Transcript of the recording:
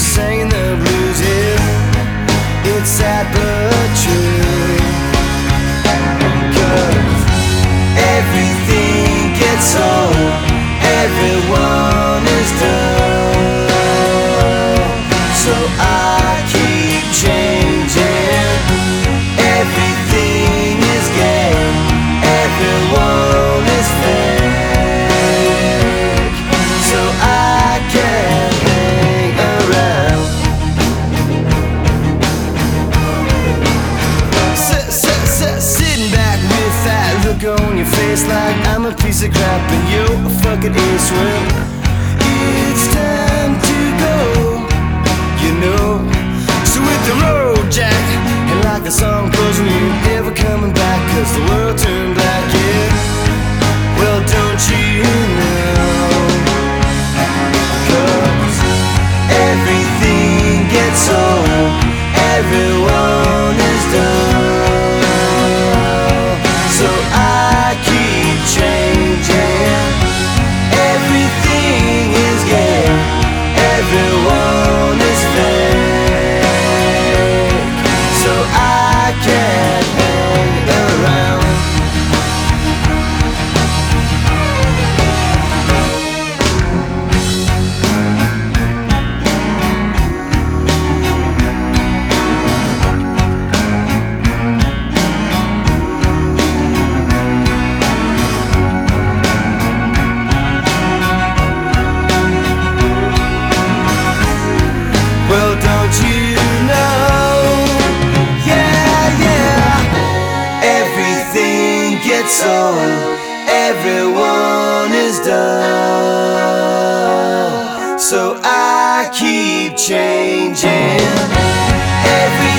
singing the blues, yeah. It's sad but true. 'Cause everything gets old, everyone is done. So I keep changing. Everything is gay, everyone is fake. So I can't hang around. Sitting back with that look on your face, like I'm a piece of crap and you're a fucking ace. Well, it's time to go, you know. So hit the road, Jack, and like the song goes, we ain't ever coming back, 'cause the world turned black, yeah. Well, don't you know? 'Cause everything gets old, everyone is done. So I keep changing. Everything is gay, everyone is fake. So I can't hang around. Well, don't you know? Yeah, yeah. Everything gets old, everyone is done. So I keep changing.